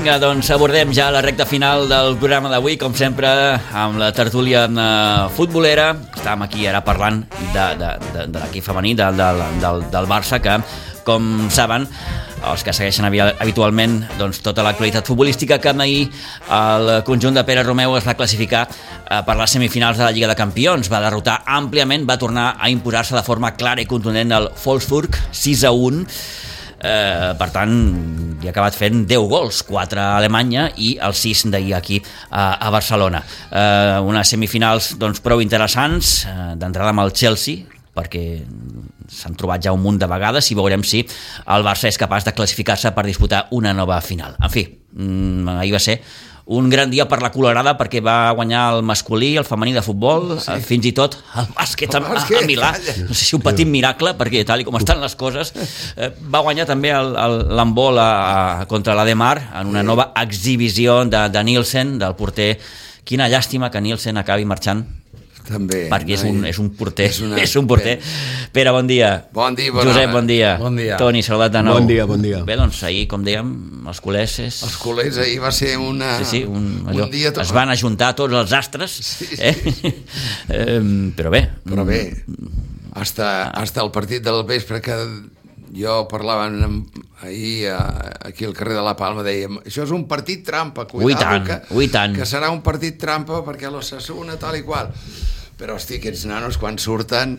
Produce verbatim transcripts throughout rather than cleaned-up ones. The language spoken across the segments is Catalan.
Vinga, doncs abordem ja la recta final del programa d'avui, com sempre, amb la tertúlia eh, futbolera. Estàvem aquí ara parlant de, de, de, de l'equip femení, de, de, del, del Barça, que, com saben, els que segueixen habitualment doncs, tota l'actualitat futbolística, que ahir el conjunt de Pere Romeu es va classificar eh, per les semifinals de la Lliga de Campions. Va derrotar àmpliament, va tornar a imposar-se de forma clara i contundent el Wolfsburg, sis a un. Eh, per tant, hi ha acabat fent deu gols, quatre a Alemanya i els sis d'ahir aquí a, a Barcelona. Eh, unes semifinals doncs, prou interessants, eh, d'entrada amb el Chelsea, perquè s'han trobat ja un munt de vegades i veurem si el Barça és capaç de classificar-se per disputar una nova final. En fi, ahir va ser un gran dia per la Colorada, perquè va guanyar el masculí, el femení de futbol, sí. fins i tot el bàsquet, el bàsquet a, a Milà. No sé si un petit miracle, perquè tal com estan les coses, eh, va guanyar també l'handbol contra la Demar en una nova exhibició de, de Nielsen, del porter. Quina llàstima que Nielsen acabi marxant. També, perquè és un, és un porter, és, una... és un porter. Pere, bon dia. Bon dia, bona Josep, bon dia. Bon dia. Toni, saludat de nou. Bon dia, bon dia. Bé, doncs ahir, com dèiem, els culers és... Els culers ahir va ser una... Sí, sí, un, allò, un dia... Es van ajuntar tots els astres, sí, sí. Eh? eh, però bé. Però bé, hasta, hasta el partit del vespre que jo parlava ahir aquí al carrer de la Palma, dèiem, això és un partit trampa, cuidado, que, que serà un partit trampa perquè l'Osasuna tal i qual. Però, hosti, aquests nanos, quan surten,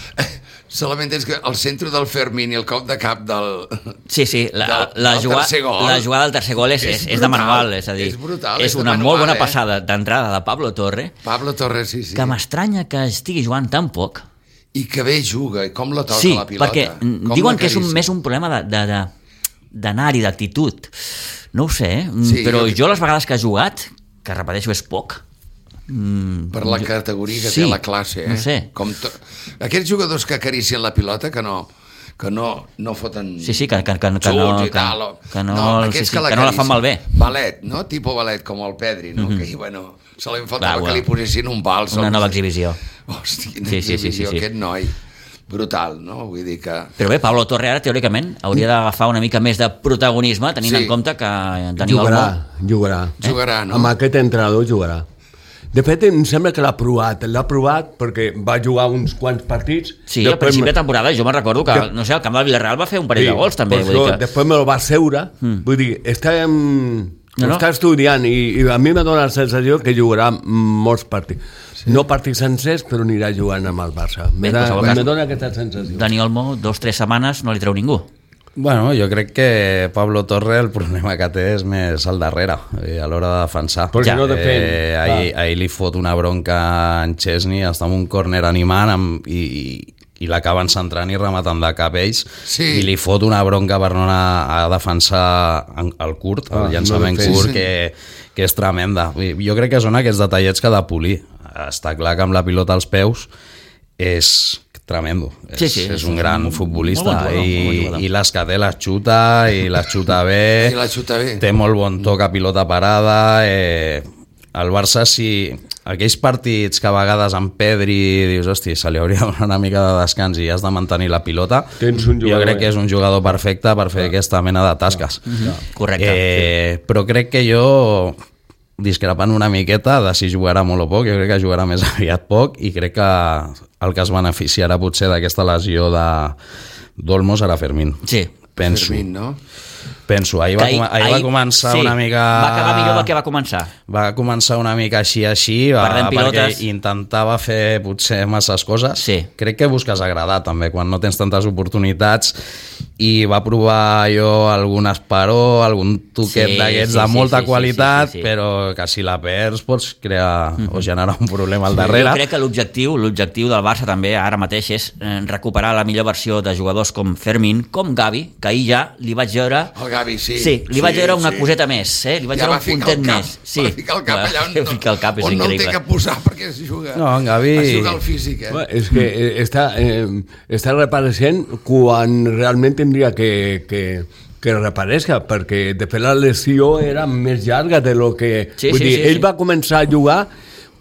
solament és que el centre del Fermín i el cop de cap del, sí, sí, la, del, la, del jugada, tercer gol... La jugada del tercer gol és, és, és, és de manual, és a dir, és, brutal, és, és una manual, molt bona eh? passada d'entrada de Pablo Torre. Pablo Torre, sí, sí. Que m'estranya que estigui jugant tan poc. I que bé juga, i com la toca sí, la pilota. Sí, perquè com diuen que és un, més un problema d'anar-hi, d'actitud. No ho sé, eh? sí, però jo... jo les vegades que ha jugat, que repeteixo és poc, Mm, per la categoria que sí, té la classe, eh? No sé. Com to... Aquests jugadors que acaricien la pilota, que no, que no, no foten sí, sí, que, que, que, que, no, que, tal, que, no, no, sí, sí, que, que no la fan malbé. Ballet, no? Tipo ballet, com el Pedri, no? Mm-hmm. Que, bueno, se li faltava Clar, que li posessin un vals. Una nova exhibició. Hosti, quina sí, sí, exhibició, sí, sí, sí. aquest noi. Brutal, no? Vull dir que... Però bé, Pablo Torre ara, teòricament, hauria d'agafar una mica més de protagonisme, tenint sí. en compte que Dani jugarà, Olmo... Jugarà, eh? Jugarà, no? Amb aquest entrenador jugarà. De fet, em sembla que l'ha provat, l'ha provat perquè va jugar uns quants partits. Sí, al principi de temporada jo me'n recordo que, que, no sé, el camp del Villarreal va fer un parell sí, de gols també. Vull dir que... Després me lo va seure, mm. vull dir, està, no, no. està estudiant i, i a mi m'ha donat la sensació que jugarà molts partits. Sí. No partits sencers, però anirà jugant amb el Barça. Bé, me, da, me dona aquesta sensació. Dani Olmo, dos o tres setmanes no li treu ningú. Bueno, jo crec que Pablo Torre el problema que té és més al darrere, a l'hora de defensar. Ja. No depèn. Eh, ahir, ahir li fot una bronca en Chesney, està en un córner animant amb, i, i, i l'acaben centrant i rematant de cap ells, sí. i li fot una bronca per no anar a defensar el curt, el ah, llançament no curt, que, que és tremenda. Jo crec que són aquests detallets que ha de polir. Està clar que amb la pilota als peus és... tremendo, sí, sí, és, és un gran futbolista bon jugador, i, bon i les que té les xuta i les xuta bé, I la xuta bé. Té molt bon toc a pilota parada. eh, el Barça, si aquells partits que a vegades amb Pedri dius, hosti, se li hauria de donar una mica de descans i has de mantenir la pilota, jo crec que és un jugador perfecte per fer aquesta mena de tasques. Correcte. Eh, però crec que jo, discrepant una miqueta de si jugarà molt o poc, jo crec que jugarà més aviat poc, i crec que el que es beneficiarà potser d'aquesta lesió de d'Olmo serà Fermín. Sí. Penso. Fermín, no? Penso, ahir, va, ahir, ahir va començar sí, una mica... Va acabar millor del que va començar. Va començar una mica així, així, va, perquè intentava fer potser masses coses. Sí. Crec que busques agradar també, quan no tens tantes oportunitats, i va provar jo algun esperó, algun toquet sí, d'aquests sí, de molta sí, sí, qualitat, sí, sí, sí. Però que si la perds pots crear mm-hmm. o generar un problema al sí, darrere. Jo crec que l'objectiu l'objectiu del Barça també ara mateix és recuperar la millor versió de jugadors com Fermín, com Gavi, que ahir ja li vaig veure... El Gavi, sí. Sí, li sí, vaig veure una sí. coseta més, eh? Li vaig ja veure un puntet més. Sí. Va ficar el cap allà on, no, el cap, on no el té que posar perquè es juga. No, en Gavi... Es juga al físic, eh? Bueno, és que està, eh, està reapareixent quan realment tindria que... que que reapareixi, perquè de fet la lesió era més llarga de lo que... Sí, vull sí, dir, sí, ell sí. va començar a jugar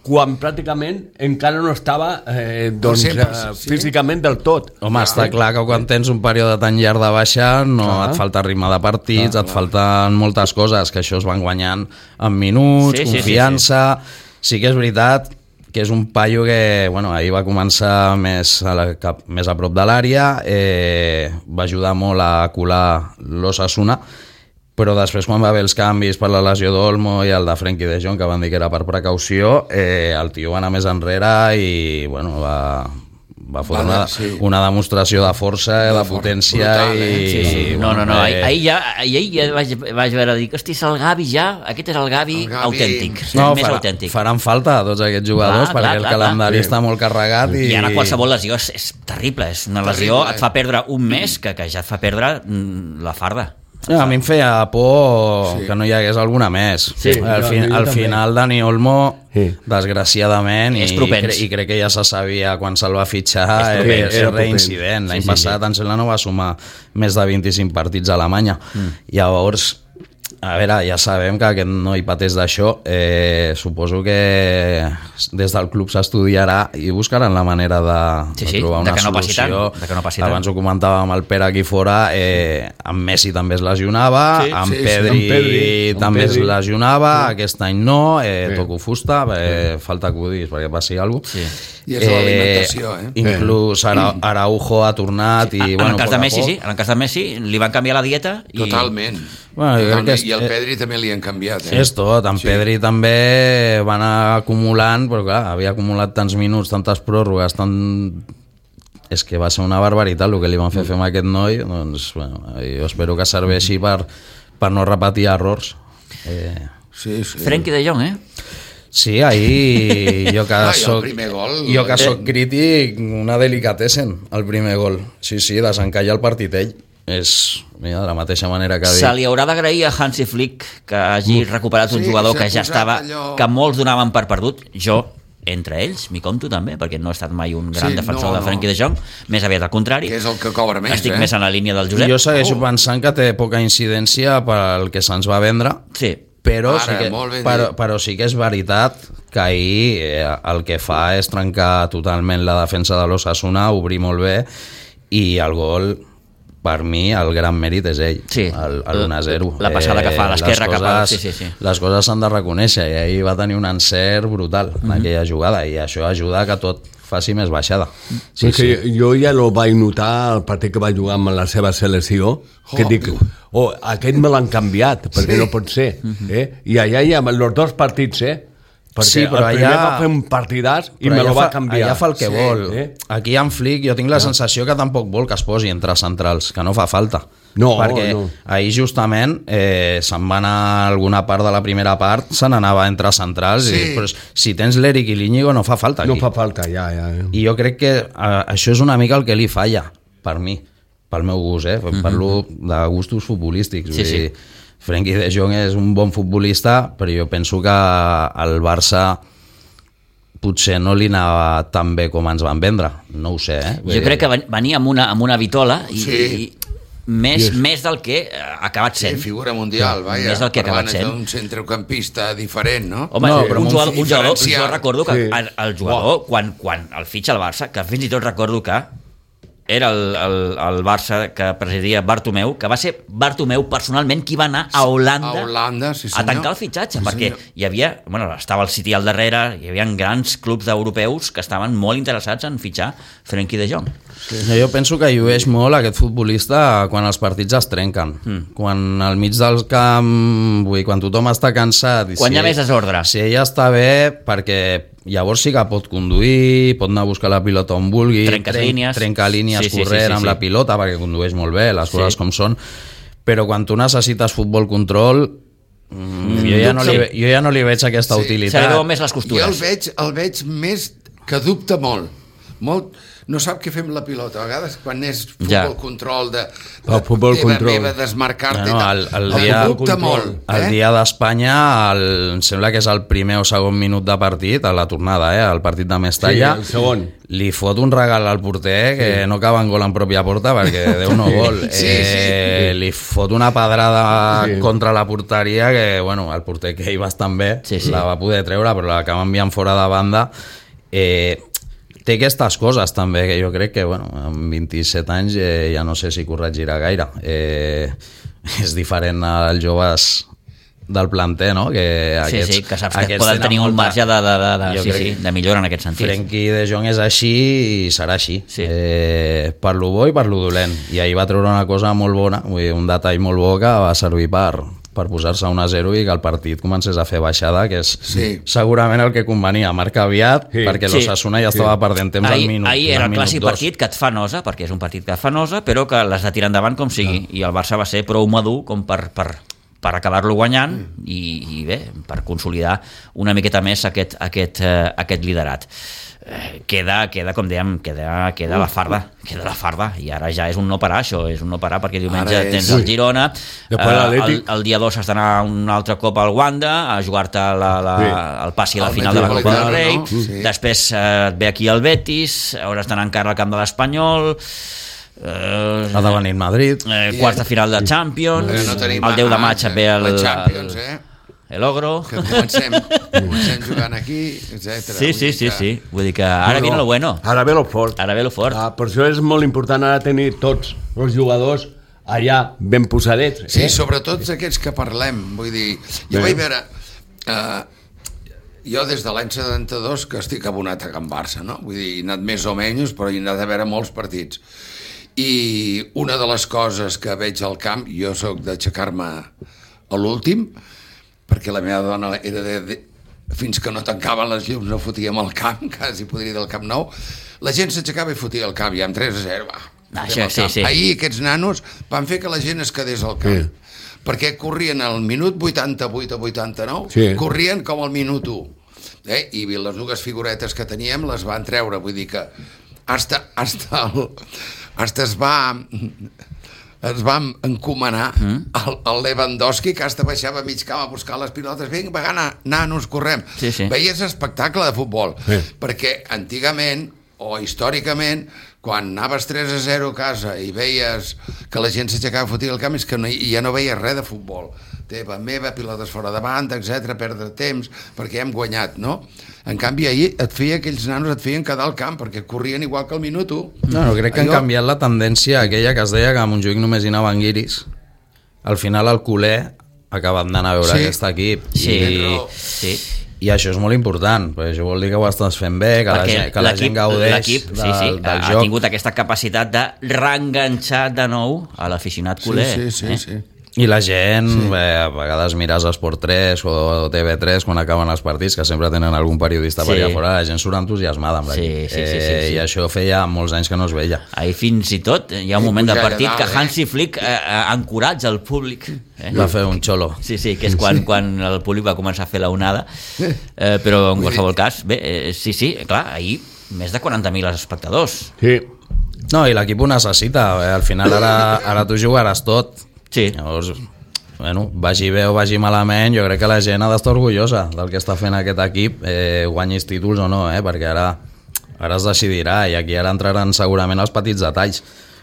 quan pràcticament encara no estava eh, doncs, eh, sí? físicament del tot. Home, està clar que quan tens un període tan llarg de baixa no clar. Et falta ritme de partits, clar, et clar. falten moltes coses, que això es van guanyant en minuts, sí, confiança... Sí, sí, sí. Sí que és veritat que és un paio que bueno, ahir va començar més a, la, cap, més a prop de l'àrea, eh, va ajudar molt a colar l'Osasuna, però després quan va haver els canvis per la lesió d'Olmo i el de Frenkie de Jong, que van dir que era per precaució, eh, el tio va anar més enrere i bueno, va, va fotre una, sí. una demostració de força, de, de potència brutal, i... Eh? Sí, sí. No, no, no, eh... ahir ja, ahir ja vaig, vaig veure dir, hosti, és el Gavi ja, aquest és el Gavi, el Gavi... autèntic, no, més farà, autèntic. Faran falta tots aquests jugadors, clar, perquè clar, el clar, calendari clar. està molt carregat i... I ara qualsevol lesió és, és terrible, és una lesió, terrible, et fa perdre un mes que, que ja et fa perdre la farda. No, a mi em feia por sí. que no hi hagués alguna més. Sí, al, fi, al final Dani Olmo, sí. desgraciadament, i, cre i crec que ja se sabia quan se'l va fitxar, és, és reincident. L'any sí, sí, passat sí. Anselmo no va sumar més de vint-i-cinc partits a Alemanya. Mm. Llavors, a veure, ja sabem que aquest noi pateix d'això. Eh, suposo que des del club s'estudiarà i buscaran la manera de, sí, sí, de trobar una de que no solució. Tant, de que no passi tant. Abans ho comentàvem amb el Pere aquí fora, eh, amb Messi també es lesionava, sí, amb, sí, Pedri, sí, amb Pedri també Pedri. es lesionava, sí. Aquest any no, eh, sí. toco fusta, eh, sí. falta acudis perquè passi alguna cosa. Sí. I és l'alimentació, eh? Inclús Ara, Araujo ha tornat i... En bueno, el cas de Messi, sí, en el cas de Messi li van canviar la dieta i... Totalment. Bueno, jo crec que és, I el Pedri eh, també li han canviat, eh? És tot, en sí. Pedri també va anar acumulant, però clar, havia acumulat tants minuts, tantes pròrrogues, tant... És que va ser una barbaritat el que li van fer fer amb aquest noi, doncs, bueno, jo espero que serveixi per, per no repetir errors. Eh... Sí, sí. Frenkie de Jong, eh? Sí, ahir jo que Ai, soc, gol, jo que soc crític, una delicatessen el primer gol. Sí, sí, desencalla el partit ell. És, mira, de la mateixa manera que ha dit. Se li haurà d'agrair a Hansi Flick que hagi recuperat un sí, jugador que ja estava, allò... que molts donaven per perdut. Jo, entre ells, m'hi compto també, perquè no he estat mai un gran sí, defensor no, de Frenkie no. de Jong, més aviat al contrari. Que és el que cobra més, Estic eh? més en la línia del Josep. Jo segueixo oh. pensant que té poca incidència pel que se'ns va vendre. Sí. Però, Ara, sí que, però, però sí que és veritat que ahir eh, el que fa és trencar totalment la defensa de l'Osasuna, obrir molt bé, i el gol, per mi, el gran mèrit és ell, sí. el, el un a zero. La passada que fa a l'esquerra cap a... Sí, sí, sí. Les coses s'han de reconèixer, i ahir va tenir un encert brutal en mm -hmm. aquella jugada, i això ajuda que tot faci més baixada. Sí, sí. Jo ja lo vaig notar el partit que va jugar amb la seva selecció, que oh, dic, oh, aquest me l'han canviat, perquè sí. no pot ser. Eh? I allà hi ha els dos partits, eh? Perquè sí, però el primer allà... va fer un partidàs i me lo va canviar. Allà fa el que sí, vol. Eh? Aquí en Flick jo tinc la sensació que tampoc vol que es posi entre centrals, que no fa falta. No, perquè no. ahir justament eh, se'n va anar alguna part de la primera part, se n'anava entre centrals, sí. i, però si tens l'Eric i l'Iñigo no fa falta aquí. No fa falta, ja, ja. ja. I jo crec que eh, això és una mica el que li falla, per mi, pel meu gust, eh? Mm-hmm. Parlo de gustos futbolístics. Sí, vull dir, sí. Frenkie de Jong és un bon futbolista, però jo penso que el Barça potser no li anava tan bé com ens van vendre, no ho sé, eh? Jo crec que venia amb una, amb una vitola i, sí. i més, yes. més del que ha acabat sent. Sí, figura mundial, vaja. Més del que ha acabat sent. Un centrocampista diferent, no? Home, no, sí. però un, jugador, un jugador, jo recordo que sí. el, el jugador, wow. quan, quan el fitxa el Barça, que fins i tot recordo que era el, el, el Barça que presidia Bartomeu, que va ser Bartomeu personalment qui va anar a Holanda, a, Holanda, sí, a tancar el fitxatge, sí, perquè senyor. hi havia, bueno, estava el City al darrere, hi havia grans clubs europeus que estaven molt interessats en fitxar Frenkie de Jong. Sí. Jo penso que llueix molt aquest futbolista quan els partits es trenquen, mm. quan al mig del camp, vull dir, quan tothom està cansat, i quan si hi ha més desordre, si ell està bé, perquè llavors sí que pot conduir, pot anar a buscar la pilota on vulgui, trenca tren, línies, trenca línies sí, sí, corrent sí, sí, amb sí. la pilota, perquè condueix molt bé, les coses sí. com són, però quan tu necessites futbol control, mm, jo, ja no li, jo ja no li veig aquesta sí. utilitat. Se li veuen més les costures. Jo el veig, el veig més que dubta molt, molt. no sap què fer amb la pilota. A vegades, quan és futbol Ja. control de, de El futbol teva, control. meva, desmarcar-te No, i no, tal, el- el el dia- dubta molt. El Eh? dia d'Espanya, el- em sembla que és el primer o segon minut de partit, a la tornada, eh, el partit de Mestalla, Sí, el segon. li fot un regal al porter que sí. no acaba en gol en pròpia porta perquè Déu no vol. Sí, eh, sí. Li fot una pedrada Sí. contra la porteria que, bueno, el porter que hi va bastant bé, Sí, sí. la va poder treure, però l'acaba enviant fora de banda. Eh, té aquestes coses també, que jo crec que, bueno, amb vint-i-set anys eh, ja no sé si corregirà gaire. Eh, és diferent als joves del planter, no? Que Sí, aquests, sí, que saps que aquests poden tenen tenir un molta- marge de, de, de, de, Jo sí, crec sí, que de millora en aquest sentit. Frenkie de Jong és així i serà així, Sí. eh, per lo bo i per lo dolent, i ahir va treure una cosa molt bona, vull dir, un detall molt bo que va servir per, per posar-se un a zero i que el partit comencés a fer baixada, que és Sí. segurament el que convenia, marca aviat, Sí. perquè Sí. l'Osasuna ja estava perdent temps al Ahir, minut. ahir era al el minut clàssic dos. partit que et fa nosa, perquè és un partit que et fa nosa, però que l'has de tirar endavant com sigui, i el Barça va ser prou madur com per, per, per acabar-lo guanyant i, i bé, per consolidar una miqueta més aquest, aquest, eh, aquest liderat. Eh, queda, queda, com dèiem, queda, queda la farda, queda la farda, i ara ja és un no parar, això, és un no parar, perquè diumenge Ara és- tens el Girona, Després eh, el, l'Atlètic. el dia dos has d'anar un altre cop al Wanda a jugar-te la, la, Sí. el passi a la El final de la Copa del Metropolitano, Rei, no? Sí. després eh, et ve aquí el Betis, hauràs d'anar encara al camp de l'Espanyol, eh, Ha de venir Madrid. eh, quarts de final de Champions, Però no tenim el deu de anys, maig et ve eh? el, La Champions, el, eh? el Ogro. Que comencem, comencem jugant aquí, etcètera. Sí, Vull sí, dir sí, que- sí, vull dir que ara viene lo bueno, Ara ve lo fort. ara ve lo fort. Ah, per això és molt important ara tenir tots els jugadors allà ben posadets. Sí, eh? sobretot aquests que parlem, vull dir, jo Bé. vaig veure, eh, jo des de l'any setanta-dos que estic abonat a Can Barça, no? Vull dir, he anat més o menys, però he anat a veure molts partits. I una de les coses que veig al camp, jo sóc d'aixecar-me a l'últim, perquè la meva dona era de, de fins que no tancaven les llums no fotíem al camp, quasi podria dir del Camp Nou, la gent s'aixecava i fotia al camp, ja amb tres a zero, va. Ah, fotem això, al sí, camp. sí. Ahir aquests nanos van fer que la gent es quedés al camp. Sí. Perquè corrien al minut vuitanta-vuit a vuitanta-nou, Sí. corrien com al minut u. Eh? I les dues figuretes que teníem les van treure, vull dir que hasta, hasta, el, hasta es va es va encomanar mm. el, el Lewandowski, que hasta baixava a mig camp a buscar les pilotes. Vinga, va, na, nanos, correm. Sí, sí. Veies espectacle de futbol, Sí. perquè antigament o històricament, quan anaves tres a zero a casa i veies que la gent s'aixecava a fotir al camp, és que no, ja no veies res de futbol. Teva, meva, pilotes fora de banda, etcètera, perdre temps, perquè hem guanyat, no? En canvi, ahir et feia, aquells nanos et feien quedar al camp, perquè corrien igual que al minut u. No, no, crec que Allò- han canviat la tendència aquella que es deia que a Montjuïc només hi anaven guiris. Al final el culer ha acabat d'anar a veure Sí. aquest equip. Sí, I, sí. I això és molt important, perquè això vol dir que ho estàs fent bé, que la Perquè gent, que la gent l'equip- gaudeix l'equip, del, sí, sí, del ha joc. tingut aquesta capacitat de reenganxar de nou a l'aficionat culer. Sí, sí, sí, eh? sí. I la gent, sí. bé, a vegades mires Esport tres o T V tres quan acaben els partits, que sempre tenen algun periodista Sí. per allà fora, la gent surt entusiasmada amb Sí, l'equip. sí, sí, sí, sí. I això feia molts anys que no es veia. Ahir fins i tot hi ha un I moment del pujar partit allà que dalt, eh? Hansi Flick eh, eh, encoratja el públic. Eh? Va fer un xolo. Sí, sí, que és quan, quan el públic va començar a fer la onada, eh, però en qualsevol cas, bé, eh, sí, sí, clar, ahir més de quaranta mil espectadors. Sí. No, i l'equip ho necessita. Eh, Al final ara, ara tu jugaràs tot. Sí. Llavors, bueno, vagi bé o vagi malament, jo crec que la gent ha d'estar orgullosa del que està fent aquest equip, eh, guanyis títols o no, eh, perquè ara, ara es decidirà i aquí ara entraran segurament els petits detalls.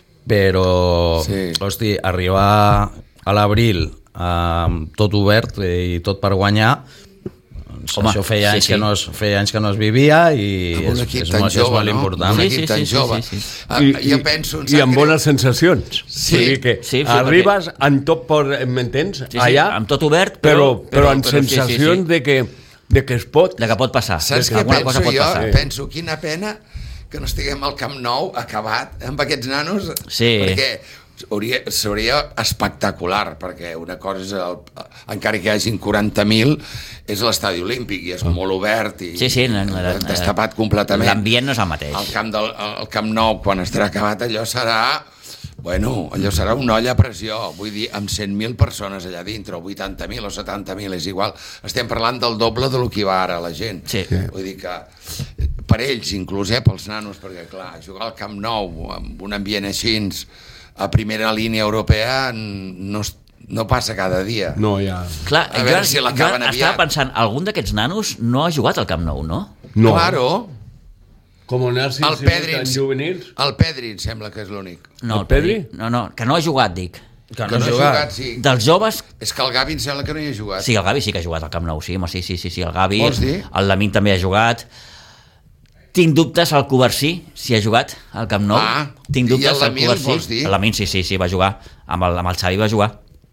Però, Sí. hosti, arribar a l'abril amb tot obert i tot per guanyar, doncs Home, això feia anys, sí, sí. que no es, feia anys que no es vivia i Amb un és, equip és, tan molt, és jove, molt no? important. Un Sí, equip sí, tan sí, sí, jove. sí, sí. Ah, I, jo i, penso... em i sap amb greu. bones sensacions. Sí. Vull dir que Sí, sí, arribes en tot per, m'entens? Sí, sí, Allà, amb tot obert, però, però- però, però- amb però sí, sí, sensacions sí. de que de que es pot. De que pot passar. Saps que què alguna penso cosa pot jo? passar. Penso, quina pena que no estiguem al Camp Nou acabat amb aquests nanos, Sí. perquè hauria, seria espectacular, perquè una cosa és, el, encara que hi hagin quaranta mil, és l'estadi olímpic i és molt obert i Sí, sí, no, no, no, destapat completament. L'ambient no és el mateix. El camp, del, el Camp Nou, quan estarà acabat, allò serà... Bueno, allò serà una olla a pressió, vull dir, amb cent mil persones allà dintre, o vuitanta mil o setanta mil, és igual. Estem parlant del doble de lo que va ara la gent. Sí. Vull dir que per ells, inclús, eh, pels nanos, perquè clar, jugar al Camp Nou amb un ambient així a primera línia europea no, no passa cada dia. No, ja... Clar, a veure jo, si l'acaben jo aviat. estava pensant, algun d'aquests nanos no ha jugat al Camp Nou, no? No. Claro. Com Narcís, El Pedri, en juvenils. el Pedri em sembla que és l'únic. No, El Pedri? No, no, que no ha jugat, dic. Que Que no no ha ha jugat. jugat, sí. Dels joves... És que el Gavi em sembla que no hi ha jugat. Sí, el Gavi sí que ha jugat al Camp Nou, sí, home, sí, sí, sí, sí, el Gavi, Vols dir? el Lamine també ha jugat. Tinc dubtes al Covarsí, si ha jugat al Camp Nou. Ah, Tinc i dubtes el al Lamine, Covarsí. vols dir? El Lamine, sí, sí, sí, va jugar. Amb el, amb el Xavi va jugar.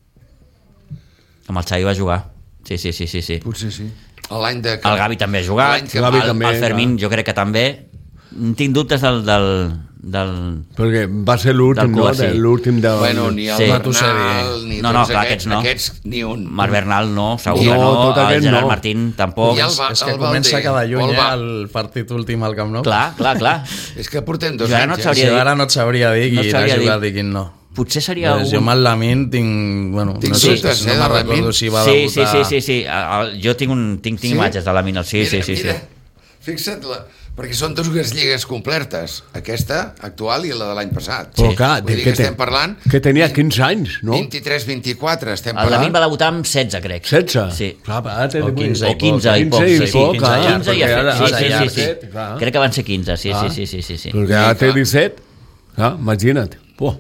Amb el Xavi va jugar. Sí, sí, sí, sí, sí. Potser sí. L'any de... El Gavi també ha jugat, L'any que el, Gavi el, també, el Fermín jo crec que també. Tinc dubtes del... del, del... Perquè va ser l'últim, Del no? Covarsí. De l'últim de... Bueno, ni el Sí. Bernal, ni No, no, tots clar, aquests, aquests no. aquests ni un. Marc Bernal no, segur No, que no, tot el aquest Gerard no. Martín tampoc. I el Va- És que el comença Valde, a quedar lluny, el eh, Va- el partit últim al Camp Nou. Clar, clar, clar. És que portem dos Jo ara no anys. et sabria eh? Jo ara no et sabria dir No qui et ha sabria jugat dir. i quin no. Potser seria Pues jo un... amb el Lamine tinc... Bueno, Tinc no sé, dubtes, no eh, me'n del recordo Lamine. si va Sí, debutar... sí, sí, sí, sí. El, jo tinc, un, tinc, tinc Sí? imatges de la mina, sí, sí, sí, sí. Mira, fixa't, la, perquè són dues lligues complertes, aquesta actual i la de l'any passat. Però clar, Vull dir que que té- estem parlant... que tenia quinze anys, no? vint-i-tres vint-i-quatre, estem El Lamine parlant. va debutar amb setze, crec. setze? Sí. Clar, ara té O divuit. quinze O quinze i poc, quinze sí, i sí. poc, quinze clar, ja, quinze i perquè ha ara- fet, sí, ara sí, té sí, sí. disset, clar. Crec que van ser quinze, sí, Ah. sí, sí, sí, sí, sí. Perquè ara té clar. disset. Clar, imagina't. Puh.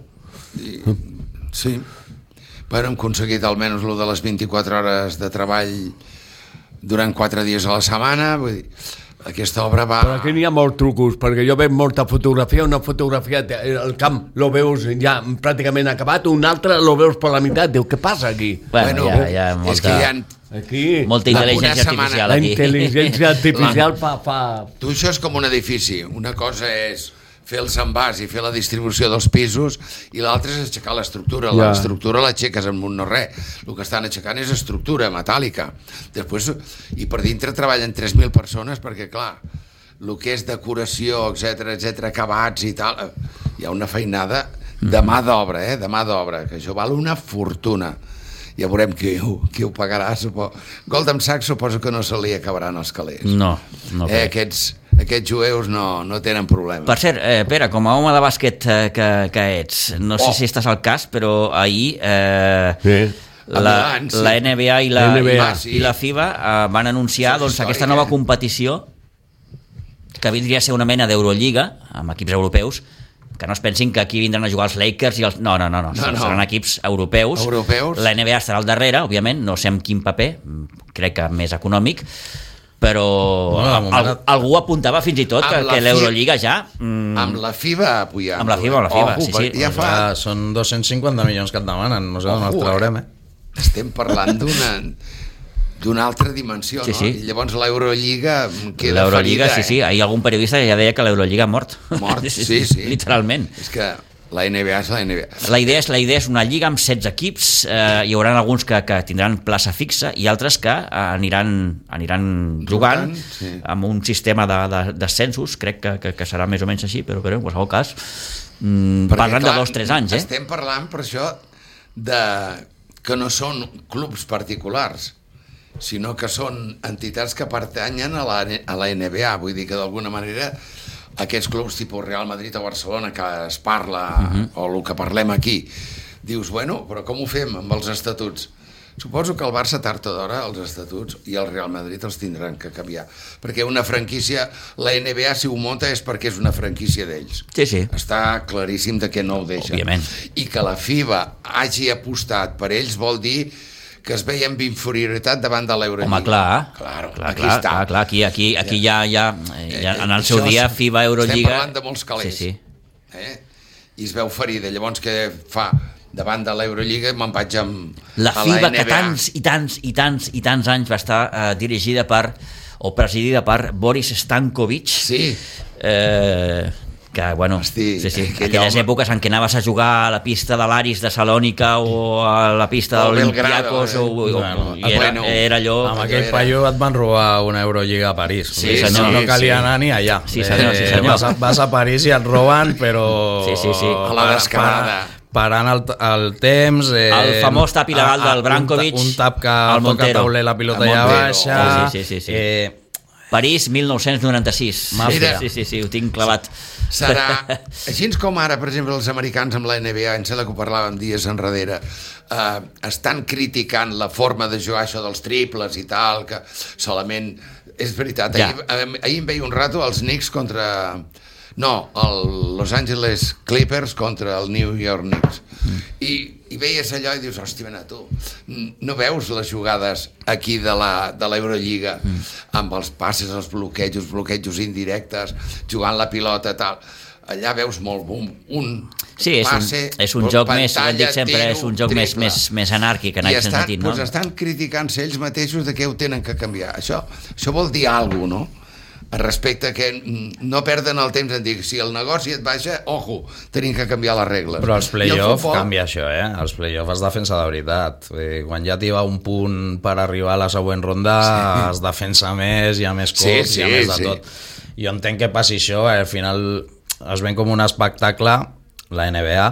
Sí. Bueno, hem aconseguit almenys lo de les vint-i-quatre hores de treball durant quatre dies a la setmana, vull dir, aquesta obra va... Però aquí n'hi ha molts trucos, perquè jo veig molta fotografia, una fotografia, el camp lo veus ja pràcticament acabat, un altre lo veus per la meitat, diu, què passa aquí? Bueno, Bueno, hi ha, hi ha és que molta, hi ha... Aquí, molta la- intel·ligència una setmana- artificial la aquí. intel·ligència artificial fa... fa... Tu, això és com un edifici. Una cosa és fer els envàs i fer la distribució dels pisos i l'altra és aixecar l'estructura. Ja. L'estructura l'aixeques amb un no res. El que estan aixecant és estructura metàl·lica. Després, i per dintre treballen tres mil persones perquè, clar, el que és decoració, etc etc, acabats i tal, hi ha una feinada de mà d'obra, eh? De mà d'obra, que això val una fortuna. Ja veurem qui ho, qui ho pagarà. Supo... Goldman Sachs suposo que no se li acabaran els calés. No, no eh, crec. aquests, aquests jueus no, no tenen problema. Per cert, eh, Pere, com a home de bàsquet eh, que, que ets, no sé Oh. si estàs al cas, però ahir eh, Sí. A la, Milan, sí. la N B A i la, N B A. i, Ah, sí. i la FIBA eh, van anunciar Això és doncs, històric, aquesta nova eh? competició que vindria a ser una mena d'Eurolliga amb equips europeus, que no es pensin que aquí vindran a jugar els Lakers i els... No, no, no, no, No, no. seran equips europeus. Europeus. La N B A estarà al darrere, òbviament, no sé amb quin paper, crec que més econòmic, però Bueno, de moment- al, algú apuntava fins i tot que, Amb la que Fi- l'Eurolliga ja... Mm, Amb la FIBA pujant. Amb la FIBA, amb la FIBA, sí, sí. Ja fa... Ah, són dos cents cinquanta milions que et demanen, no sé d'on els Ojo, traurem, eh? Estem parlant d'una d'una altra dimensió, Sí, no? sí. I llavors l'Eurolliga queda L'Eurolliga, ferida, sí, sí, eh? ahir algun periodista ja deia que l'Eurolliga ha mort. Mort, sí, sí. Literalment. És que la N B A és la N B A. La idea és, la idea és una lliga amb setze equips, eh, hi haurà alguns que, que tindran plaça fixa i altres que eh, aniran, aniran jugant Jugant, sí. amb un sistema de, de, d'ascensos, crec que, que, que serà més o menys així, però, però en qualsevol cas mm, Perquè, parlant clar, de dos o tres anys, eh? Estem parlant, per això, de que no són clubs particulars, sinó que són entitats que pertanyen a la, a la N B A. Vull dir que d'alguna manera aquests clubs tipus Real Madrid o Barcelona que es parla, uh -huh. o el que parlem aquí, dius, bueno, però com ho fem amb els estatuts? Suposo que el Barça tard o d'hora els estatuts i el Real Madrid els tindran que canviar, perquè una franquícia, la N B A si ho munta és perquè és una franquícia d'ells. Sí, sí. Està claríssim de que no ho deixa. Òbviament. I que la FIBA hagi apostat per ells vol dir que es veien amb inferioritat davant de l'Eurolliga. Home, clar, Claro, clar, aquí clar, està. clar, clar, aquí, aquí, aquí ja, ja, ja en el Eh, seu això dia és- FIBA, Eurolliga... Estem parlant de molts calés. Sí, sí. Eh? I es veu ferida. Llavors què fa? Davant de l'Eurolliga me'n vaig amb La a FIBA, N B A. que tants i tants i tants i tants anys va estar eh, dirigida per, o presidida per Boris Stankovic, Sí. eh, que, bueno, Hosti, sí, sí, aquell aquelles home. èpoques en què anaves a jugar a la pista de l'Aris de Salònica o a la pista O de Belgrado, l'Olympiakos eh? o, o, Bueno, i era, bueno, era allò... Amb allò aquell era- paio et van robar una Eurolliga a París. Sí, Vull dir, senyor, no, no calia sí. anar ni allà. Sí, senyor, sí, senyor. Vas a, vas a París i et roben, però... Sí, sí, sí. A la descarada. Per, parant el, el temps... Eh, el famós tap il·legal a, a, del Brankovic. Un, un tap que toca tauler la pilota allà baixa. Sí, sí, sí. sí. Eh, París, mil nou-cents noranta-sis. Mira, sí, sí, sí, ho tinc clavat. Serà, així com ara, per exemple, els americans amb la N B A, em sembla que ho parlàvem dies enrere, eh, estan criticant la forma de jugar això dels triples i tal, que solament... És veritat, ja. ahir, ahir em veia un rato els Knicks contra... No, el Los Angeles Clippers contra el New York Knicks. Mm. I, I veies allò i dius, hòstia, mena, tu, no veus les jugades aquí de la, de l'Eurolliga mm. amb els passes, els bloquejos, bloquejos indirectes, jugant la pilota, tal... Allà veus molt un, un sí, és passe, un, és un joc més, ho dic sempre, tiro, és un joc més, més, més anàrquic en aquest sentit, no? I doncs estan criticant-se ells mateixos de què ho tenen que canviar. Això, això vol dir alguna cosa, no? Respecte que no perden el temps en dir si el negoci et baixa, ojo, tenim que canviar les regles. Però els play-off futbol... canvia això, eh? Els play-off es defensa de veritat. Quan ja t'hi va un punt per arribar a la següent ronda, sí. es defensa més, hi ha més cops, sí, sí, hi ha més de sí. tot. Jo entenc que passi això, eh? Al final es ven com un espectacle, la N B A,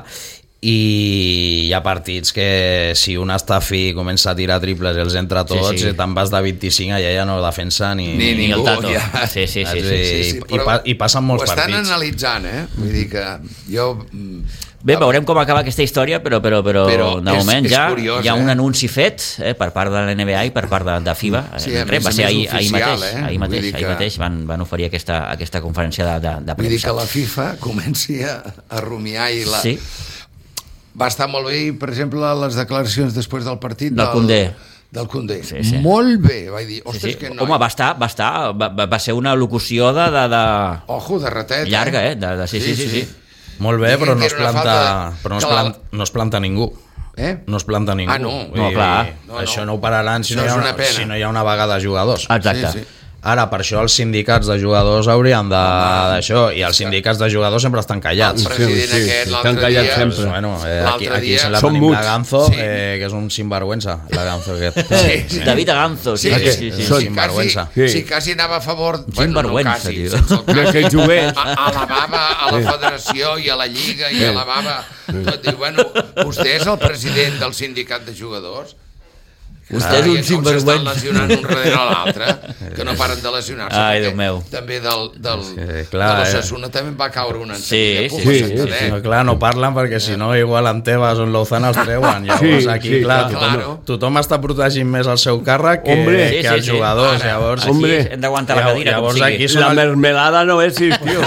i hi ha partits que si un està fi comença a tirar triples i els entra tots, sí, sí. te'n vas de vint-i-cinc, allà ja no defensa ni, ni, ni el tato. Ja. Sí, sí, sí, sí, sí, sí, sí. I, pa, i passen molts partits. Ho estan analitzant, eh? Vull dir que jo... Bé, veurem com acaba aquesta història, però, però, però, però de moment és, ja és curiós, hi ha eh? un anunci fet eh, per part de la N B A i per part de, de FIBA. Sí, Res, va ser ahir, ahir mateix, eh? ahir mateix, que... ahir mateix van, van oferir aquesta, aquesta conferència de, de, de premsa. Vull dir que la FIFA comenci a, a rumiar i la... Sí. Va estar molt bé, per exemple, les declaracions després del partit del, del Condé. Del Condé. Sí, sí. Molt bé, vaig dir, ostres, sí, sí. que noi... Home, va estar, va estar, va, va ser una locució de... de, de... Ojo, de ratet. Llarga, eh? De, de, sí, sí, sí, sí, sí. Molt bé, però no es planta, de... però no es planta, no es planta ningú. Eh? No es planta ningú. Ah, no. Vull no, dir, clar. No, això no ho pararan si no, hi ha una, si no hi ha una vaga de jugadors. Exacte. Sí, sí. Ara, per això els sindicats de jugadors haurien d'això, i els sindicats de jugadors sempre estan callats. El president sí, sí, aquest sí, l'altre dia... Sempre. Bueno, eh, aquí, aquí se la Som tenim muts. Laganzo, Sí. eh, que és un sinvergüenza, Laganzo aquest. Sí, sí. David Aganzo, sí, Sí, sí, sí, sí, sí. sí, Són sinvergüenza. quasi, Sí. sí, quasi anava a favor... Sinvergüenza, no, quasi, tio. sense el Que, quasi. que jugués. A, a la baba, a la federació i a la lliga i a la baba. Tot diu, bueno, vostè és el president del sindicat de jugadors? Vostè és un sinvergüenza. S'estan lesionant un darrere l'altre, que no paren de lesionar-se. Ai, Déu meu. També del, del, Sí, de clar, l'Osasuna eh? també va caure una Sí, sí, sí, sí, sí, sí. No, clar, no parlen perquè si no igual en Tebas o en Lauzana els treuen. Llavors Sí, aquí, sí, clar, clar, tothom, claro. tothom està protegint més el seu càrrec que, Hombre. que Sí, sí, els sí. jugadors. Ara, Llavors, Aquí Hombre. hem d'aguantar la cadira, com Llavors sigui. aquí són La els- mermelada no existió.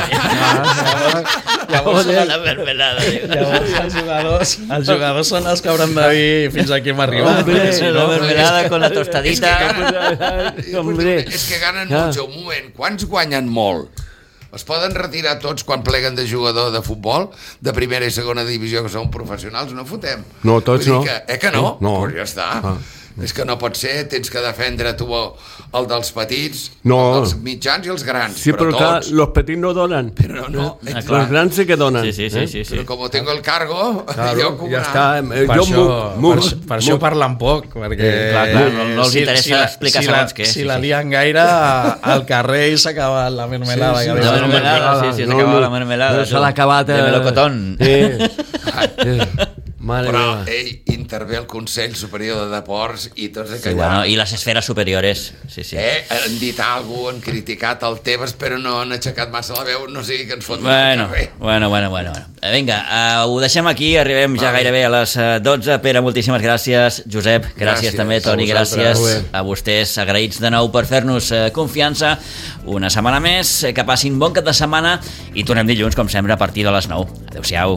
Llavors, la mermelada. Llavors els jugadors, els jugadors són els que hauran de dir fins aquí hem arribat. Hombre, perquè si la no, mermelada con la tostadita. Hombre. És que ganen Ah. molt, un moment. Quants guanyen molt? Es poden retirar tots quan pleguen de jugador de futbol, de primera i segona divisió, que són professionals, no fotem. No, tots Vull dir no. Que, eh que no? No. Pues ja està. Ah. És que no pot ser, tens que defendre tu el dels petits, No. el dels mitjans i els grans, Sí, però, però clar, tots. los petits no donen. Però no, Ah, ets- clar. Los grans sí que donen. Sí, sí, sí, eh? sí, sí. però com tengo el cargo, Claro, jo com ja una- està. Eh, per, jo això, mu- mu- per, això- per això mu- parlen poc, perquè Eh, clar, clar, no- no els interessa la- explicar si segons la, què, Si sí, la sí. lien gaire, al carrer i s'ha acabat la mermelada. Sí, sí, que La diuen. mermelada, sí, sí, s'acaba la mermelada. No se l'ha acabat. De melocotón. Eh. Eh. Mare Però meva. ell intervé el Consell Superior de Deports i tots a Sí, callar. bueno, i les esferes superiores. Sí, sí. Eh, han dit alguna cosa, han criticat el Tebas, però no han aixecat massa la veu, no sigui que ens fotin Bueno, al carrer. bueno, bueno, bueno. Eh, Vinga, uh, ho deixem aquí, arribem ja gairebé a les uh, dotze. Pere, moltíssimes gràcies. Josep, gràcies, Gràcies. també. Toni, A vosaltres. gràcies. A vostès, agraïts de nou per fer-nos uh, confiança. Una setmana més, que passin bon cap de setmana i tornem dilluns, com sempre, a partir de les nou. Adéu-siau.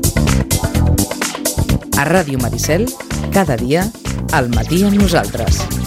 A Ràdio Maricel, cada dia, al matí amb nosaltres.